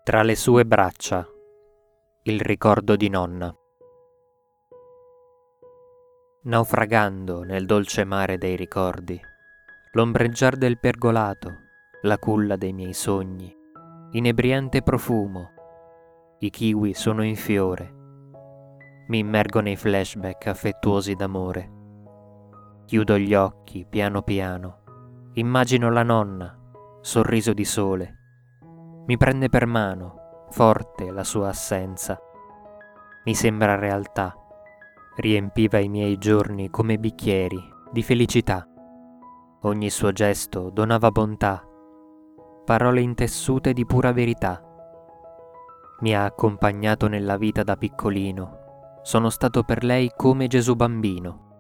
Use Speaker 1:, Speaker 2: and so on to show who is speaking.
Speaker 1: Tra le sue braccia, il ricordo di nonna. Naufragando nel dolce mare dei ricordi, l'ombreggiar del pergolato, la culla dei miei sogni, inebriante profumo, i kiwi sono in fiore, mi immergo nei flashback affettuosi d'amore. Chiudo gli occhi piano piano, immagino la nonna, sorriso di sole, mi prende per mano, forte la sua assenza, mi sembra realtà, riempiva i miei giorni come bicchieri di felicità, ogni suo gesto donava bontà, parole intessute di pura verità. Mi ha accompagnato nella vita da piccolino, sono stato per lei come Gesù bambino.